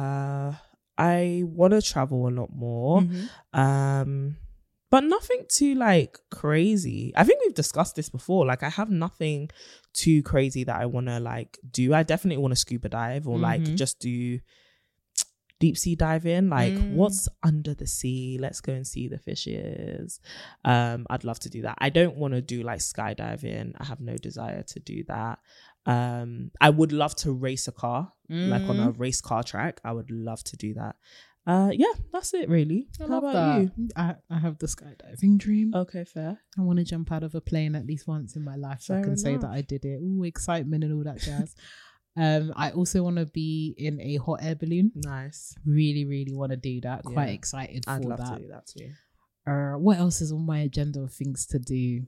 I want to travel a lot more. But nothing too like crazy. I think we've discussed this before. Like I have nothing too crazy that I want to like do. I definitely want to scuba dive or like just do deep sea diving. Like what's under the sea? Let's go and see the fishes. I'd love to do that. I don't want to do like skydiving. I have no desire to do that. I would love to race a car, like on a race car track. I would love to do that. Yeah, that's it really. How about you? I have the skydiving dream. Okay, fair. I want to jump out of a plane at least once in my life so I can say that I did it. Ooh, excitement and all that jazz. I also want to be in a hot air balloon. Nice. Really, really want to do that. Quite excited for that. I'd love to do that too. What else is on my agenda of things to do?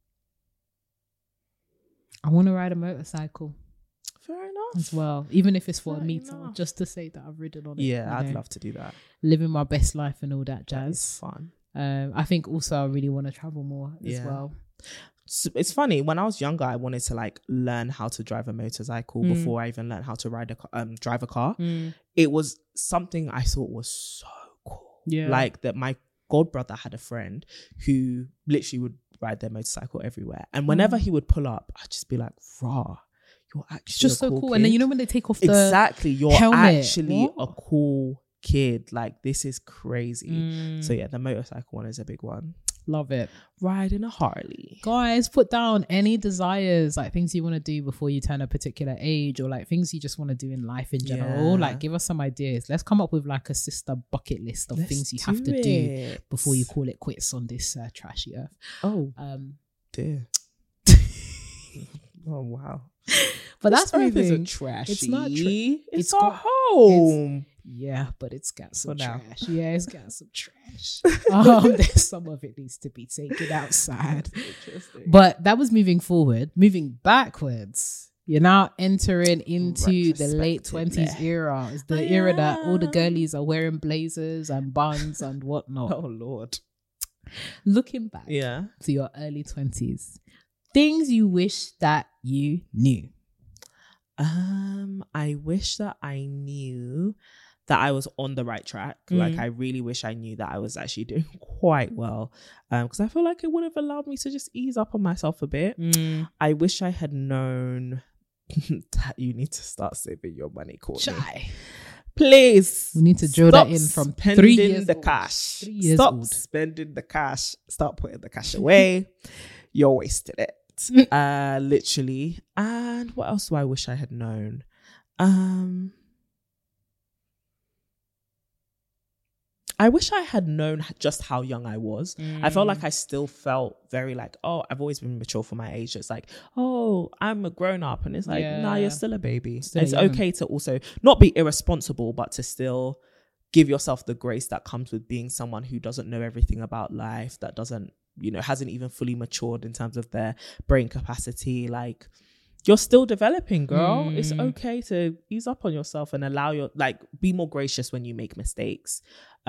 I want to ride a motorcycle. Fair enough. As well, even if it's for a meter, just to say that I've ridden on it. Yeah, I'd love to do that. Living my best life and all that jazz. It's fun. I think also I really want to travel more as well. So it's funny, when I was younger, I wanted to like learn how to drive a motorcycle before I even learned how to drive a car. It was something I thought was so cool. Yeah, like that. My godbrother had a friend who literally would ride their motorcycle everywhere, and whenever he would pull up, I'd just be like, "Rah, you're actually just so cool." Kid. And then when they take off the you're helmet, actually a cool kid. Like this is crazy. So yeah, the motorcycle one is a big one. Love it. Riding a Harley. Guys, put down any desires, like things you want to do before you turn a particular age, or like things you just want to do in life in general. Like give us some ideas. Let's come up with like a sister bucket list of things you have to do before you call it quits on this trashy earth. Oh, dear. Oh, wow. But that's Earth moving. isn't trashy. It's not it's our home. Yeah, but it's got some For now. trash. Yeah, it's got some trash. Some of it needs to be taken outside. Interesting. But that was moving forward. Moving backwards, you're now entering into the late 20s era. It's the era that all the girlies are wearing blazers and buns and whatnot. Oh Lord. Looking back Yeah. to your early 20s, things you wish that you knew. I wish that I knew that I was on the right track. Like, I really wish I knew that I was actually doing quite well. Because I feel like it would have allowed me to just ease up on myself a bit. I wish I had known that you need to start saving your money, Courtney. Please. We need to drill that in from 3 years the old. cash. 3 years Stop old. spending the cash. Start putting the cash away. You're wasting it. Literally. And what else do I wish I had known? I wish I had known just how young I was. I felt like I still felt very like, oh, I've always been mature for my age. It's like, oh, I'm a grown up. And it's like, nah, you're still a baby. Still it's young. okay to also not be irresponsible, but to still give yourself the grace that comes with being someone who doesn't know everything about life, that doesn't, hasn't even fully matured in terms of their brain capacity. Like, you're still developing, girl. It's okay to ease up on yourself and allow be more gracious when you make mistakes.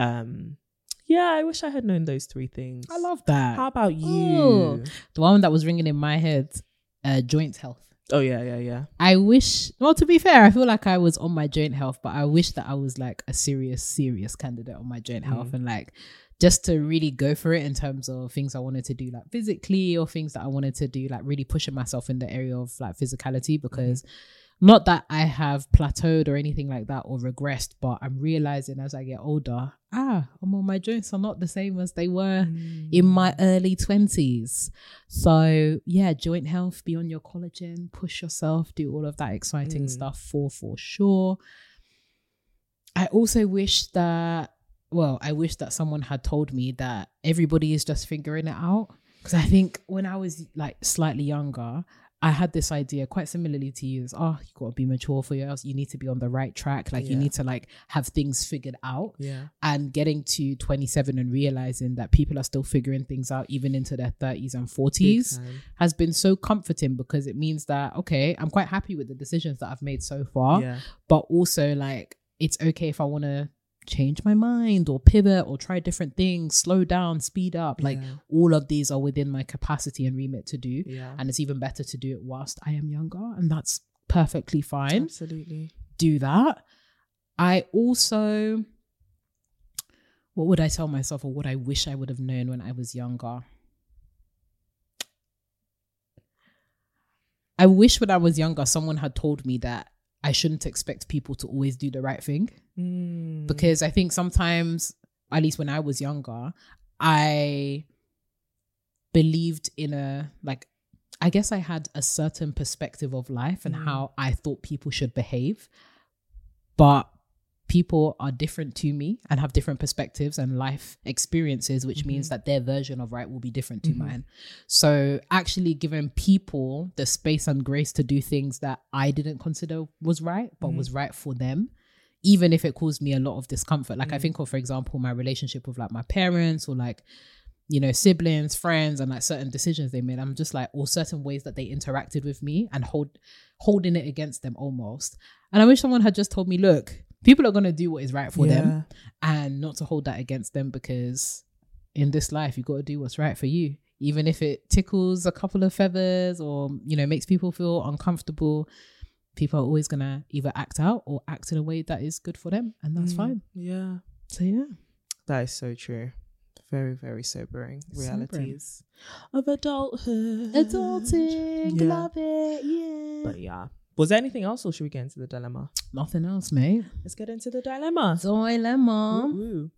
I wish I had known those 3 things. I love that. How about you? Ooh. The one that was ringing in my head, joint health. Oh, yeah. I wish, well, to be fair, I feel like I was on my joint health, but I wish that I was like a serious candidate on my joint health and like just to really go for it in terms of things I wanted to do like physically or things that I wanted to do like really pushing myself in the area of like physicality, because not that I have plateaued or anything like that or regressed, but I'm realizing as I get older, my joints are not the same as they were in my early 20s. So yeah, joint health, be on your collagen, push yourself, do all of that exciting stuff for sure. I also wish that someone had told me that everybody is just figuring it out. Because I think when I was like slightly younger, I had this idea quite similarly to you. You got to be mature for yourself. You need to be on the right track. Like you need to like have things figured out. Yeah. And getting to 27 and realizing that people are still figuring things out even into their 30s and 40s has been so comforting, because it means that, okay, I'm quite happy with the decisions that I've made so far. Yeah. But also like, it's okay if I want to change my mind or pivot or try different things, slow down, speed up. Like all of these are within my capacity and remit to do. Yeah. And it's even better to do it whilst I am younger, and that's perfectly fine. Absolutely. Do that. I also, what would I tell myself, or what I wish I would have known when I was younger? I wish when I was younger, someone had told me that I shouldn't expect people to always do the right thing. Because I think sometimes, at least when I was younger, I believed in I guess I had a certain perspective of life and how I thought people should behave. But people are different to me and have different perspectives and life experiences, which means that their version of right will be different to mine. So actually giving people the space and grace to do things that I didn't consider was right, but was right for them, even if it caused me a lot of discomfort. Like I think of, for example, my relationship with like my parents or like, siblings, friends, and like certain decisions they made. I'm just like, or certain ways that they interacted with me and holding it against them almost. And I wish someone had just told me, look, people are going to do what is right for them, and not to hold that against them, because in this life, you got to do what's right for you. Even if it tickles a couple of feathers or, makes people feel uncomfortable, people are always going to either act out or act in a way that is good for them. And that's fine. Yeah. So yeah. That is so true. Very, very sobering realities of adulthood. Adulting. Yeah. Love it. Yeah. But yeah. Was there anything else, or should we get into the dilemma? Nothing else, mate. Let's get into the dilemma. Dilemma. Ooh.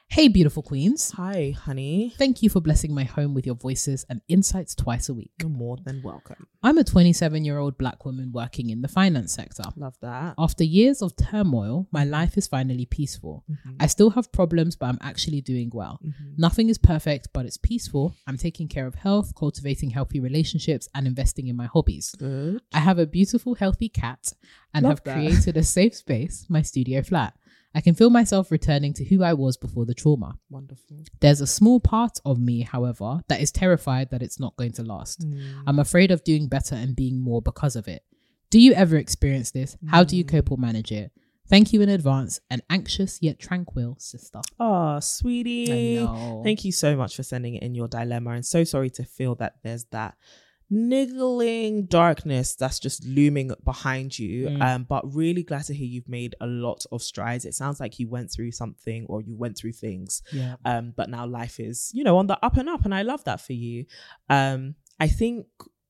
Hey, beautiful queens. Hi, honey. Thank you for blessing my home with your voices and insights twice a week. You're more than welcome. I'm a 27-year-old Black woman working in the finance sector. Love that. After years of turmoil, my life is finally peaceful. I still have problems, but I'm actually doing well. Nothing is perfect, but it's peaceful. I'm taking care of health, cultivating healthy relationships, and investing in my hobbies. Good. I have a beautiful, healthy cat and Love have that. created a safe space, my studio flat. I can feel myself returning to who I was before the trauma. Wonderful. There's a small part of me, however, that is terrified that it's not going to last. I'm afraid of doing better and being more because of it. Do you ever experience this? How do you cope or manage it? Thank you in advance, an anxious yet tranquil sister. Oh, sweetie. I know. Thank you so much for sending in your dilemma. And so sorry to feel that there's that niggling darkness that's just looming behind you. But really glad to hear you've made a lot of strides. It sounds like you went through something, or you went through things. Yeah. But now life is, on the up and up. And I love that for you. I think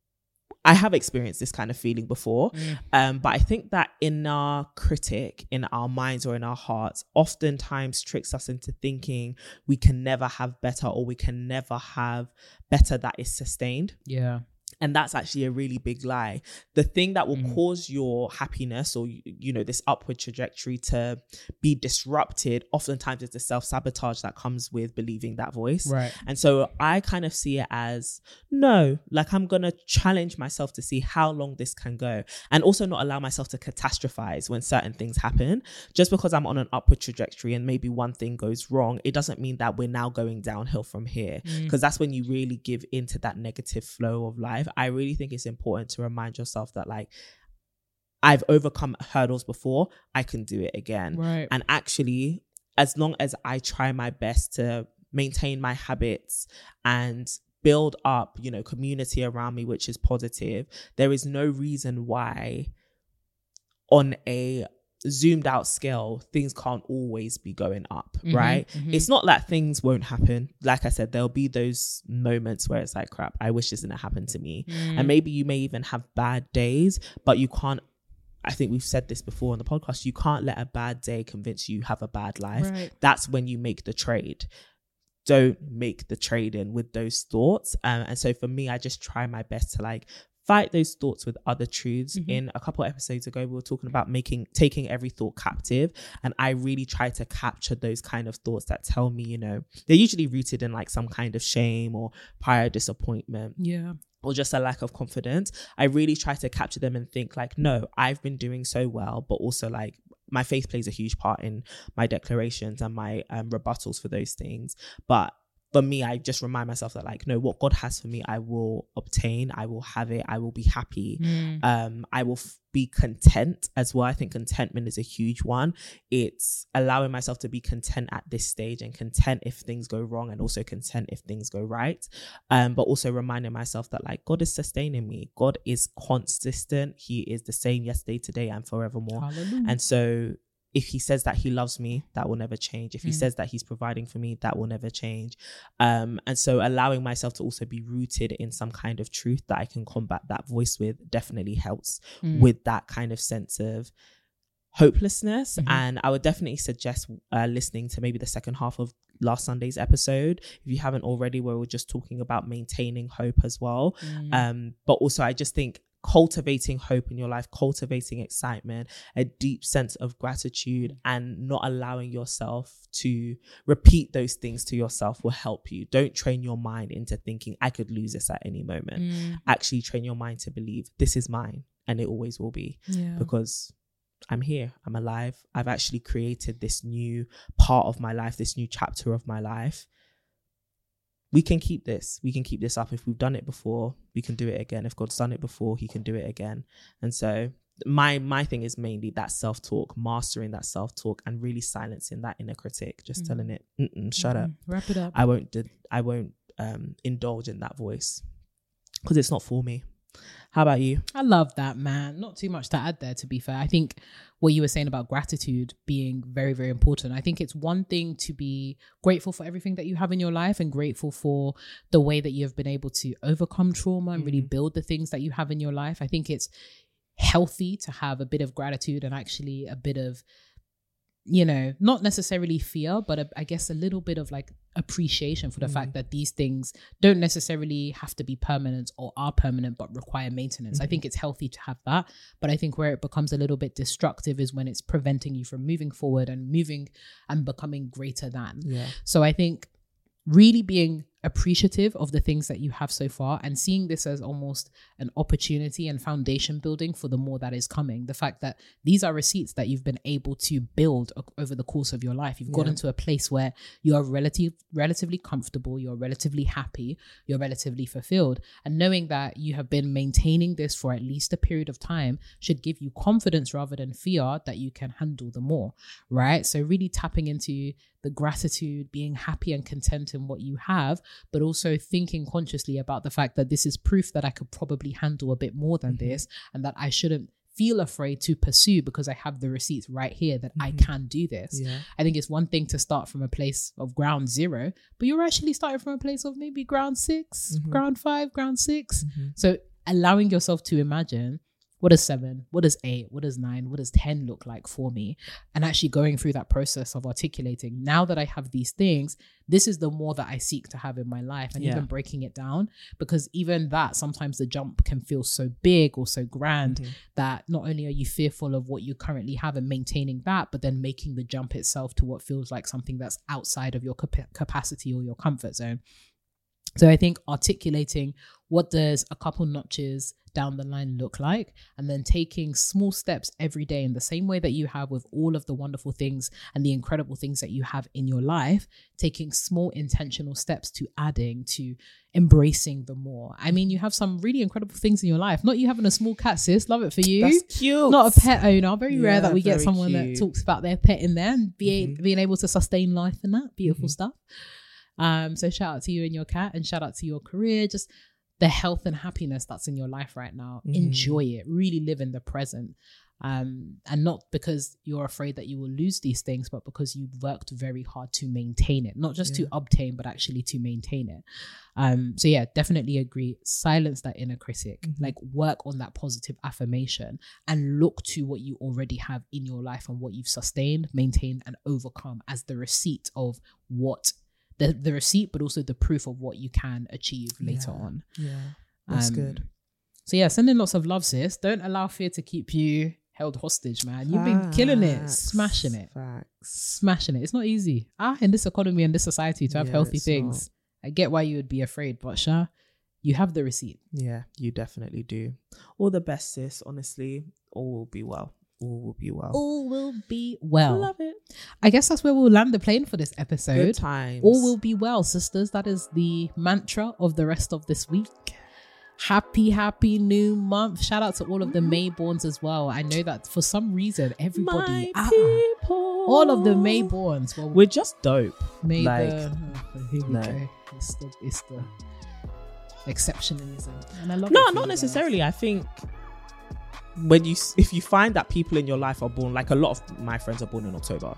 I have experienced this kind of feeling before. But I think that inner critic in our minds or in our hearts oftentimes tricks us into thinking we can never have better, or we can never have better that is sustained. Yeah. And that's actually a really big lie. The thing that will cause your happiness, or, this upward trajectory to be disrupted, oftentimes is the self-sabotage that comes with believing that voice. Right. And so I kind of see it as, no, like I'm going to challenge myself to see how long this can go, and also not allow myself to catastrophize when certain things happen. Just because I'm on an upward trajectory and maybe one thing goes wrong, it doesn't mean that we're now going downhill from here, because that's when you really give into that negative flow of life. I really think it's important to remind yourself that, like, I've overcome hurdles before, I can do it again. Right. And actually, as long as I try my best to maintain my habits and build up, community around me, which is positive, there is no reason why on a zoomed out scale things can't always be going up, right? It's not that things won't happen. Like I said, there'll be those moments where it's like, crap, I wish this didn't happen to me. And maybe you may even have bad days, but you can't, I think we've said this before on the podcast, you can't let a bad day convince you have a bad life. Right. That's when you make the trade. Don't make the trade in with those thoughts. And so for me, I just try my best to, like, fight those thoughts with other truths. In a couple of episodes ago, we were talking about taking every thought captive, and I really try to capture those kind of thoughts that tell me, they're usually rooted in like some kind of shame or prior disappointment. Yeah. Or just a lack of confidence. I really try to capture them and think like, no, I've been doing so well, but also like my faith plays a huge part in my declarations and my rebuttals for those things. But for me, I just remind myself that, like, no, what God has for me, I will obtain, I will have it, I will be happy. I will be content as well. I think contentment is a huge one. It's allowing myself to be content at this stage, and content if things go wrong, and also content if things go right. But also reminding myself that, like, God is sustaining me. God is consistent. He is the same yesterday, today, and forevermore. Hallelujah. And so if he says that he loves me, that will never change. If he says that he's providing for me, that will never change. And so allowing myself to also be rooted in some kind of truth that I can combat that voice with definitely helps with that kind of sense of hopelessness. And I would definitely suggest listening to maybe the second half of last Sunday's episode, if you haven't already, where we're just talking about maintaining hope as well. But also I just think cultivating hope in your life, cultivating excitement, a deep sense of gratitude, and not allowing yourself to repeat those things to yourself will help you. Don't train your mind into thinking I could lose this at any moment. Actually train your mind to believe this is mine and it always will be, because I'm here, I'm alive, I've actually created this new part of my life, this new chapter of my life. We can keep this up. If we've done it before, we can do it again. If God's done it before, he can do it again. And so my thing is mainly that self-talk, mastering that self-talk and really silencing that inner critic, just telling it, shut up. Wrap it up. I won't indulge in that voice because it's not for me. How about you? I love that, man. Not too much to add there, to be fair. I think what you were saying about gratitude being very, very important. I think it's one thing to be grateful for everything that you have in your life and grateful for the way that you have been able to overcome trauma and really build the things that you have in your life. I think it's healthy to have a bit of gratitude and actually a bit of you know, not necessarily fear, but I guess a little bit of like appreciation for the fact that these things don't necessarily have to be permanent or are permanent, but require maintenance. I think it's healthy to have that. But I think where it becomes a little bit destructive is when it's preventing you from moving forward and moving and becoming greater than. Yeah. So I think really being appreciative of the things that you have so far and seeing this as almost an opportunity and foundation building for the more that is coming. The fact that these are receipts that you've been able to build over the course of your life. You've gotten to a place where you are relatively comfortable, you're relatively happy, you're relatively fulfilled. And knowing that you have been maintaining this for at least a period of time should give you confidence rather than fear that you can handle the more, right? So really tapping into the gratitude, being happy and content in what you have, but also thinking consciously about the fact that this is proof that I could probably handle a bit more than this, and that I shouldn't feel afraid to pursue because I have the receipts right here that I can do this. Yeah. I think it's one thing to start from a place of ground zero, but you're actually starting from a place of maybe ground 6, ground 5, ground 6. So allowing yourself to imagine, what does 7, what does 8, what does 9, what does 10 look like for me? And actually going through that process of articulating, now that I have these things, this is the more that I seek to have in my life, and even breaking it down, because even that, sometimes the jump can feel so big or so grand that not only are you fearful of what you currently have and maintaining that, but then making the jump itself to what feels like something that's outside of your capacity or your comfort zone. So I think articulating what does a couple notches down the line look like, and then taking small steps every day in the same way that you have with all of the wonderful things and the incredible things that you have in your life, taking small intentional steps to adding, to embracing the more. I mean, you have some really incredible things in your life. Not you having a small cat, sis, love it for you. That's cute. Not a pet owner. Very rare that we get someone that talks about their pet in there and being able to sustain life in that. Beautiful stuff. So shout out to you and your cat, and shout out to your career, just the health and happiness that's in your life right now. Enjoy it, really live in the present. And not because you're afraid that you will lose these things, but because you've worked very hard to maintain it, not just to obtain, but actually to maintain it. So yeah, definitely agree. Silence that inner critic, like work on that positive affirmation and look to what you already have in your life and what you've sustained, maintained, and overcome as the receipt of what the receipt, but also the proof of what you can achieve later on. Yeah, that's good. So yeah, sending lots of love, sis. Don't allow fear to keep you held hostage, man. You've been killing it, smashing it. Smashing it. It's not easy. In this economy and this society to have healthy things. Not. I get why you would be afraid, but Sha, you have the receipt. Yeah, you definitely do. All the best, sis. Honestly, all will be well. All will be well. All will be well. Love it. I guess that's where we'll land the plane for this episode. Good times. All will be well, sisters. That is the mantra of the rest of this week. Happy new month. Shout out to all of the Mayborns as well. I know that for some reason everybody, all of the Mayborns, well, we're just dope. Here we go. It's the exceptionalism, and I love it. Not necessarily. I think if you find that people in your life are born, like a lot of my friends are born in October,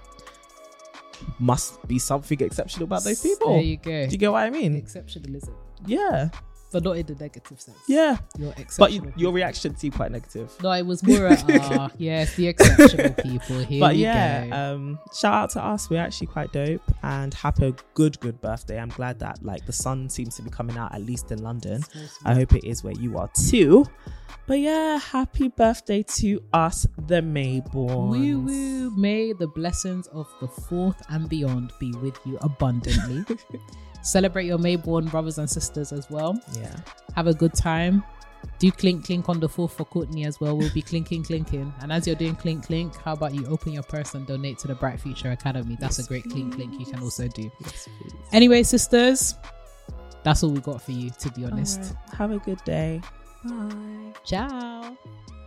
must be something exceptional about those people. There you go. Do you get what I mean? Exceptionalism. Yeah. But not in the negative sense. Yeah. You're exceptional. But your reaction seemed quite negative. No, it was more yes, the exceptional people. Here we go. Shout out to us. We're actually quite dope, and happy a good birthday. I'm glad that like the sun seems to be coming out, at least in London. Awesome. I hope it is where you are too. But yeah, happy birthday to us, the Mayborns. Woo woo. May the blessings of the 4th and beyond be with you abundantly. Celebrate your Mayborn brothers and sisters as well. Yeah. Have a good time. Do clink on the 4th for Courtney as well. We'll be clinking. And as you're doing clink, how about you open your purse and donate to the Bright Future Academy? That's a great clink you can also do. Yes, anyway, sisters, that's all we got for you, to be honest. Right. Have a good day. Bye. Ciao.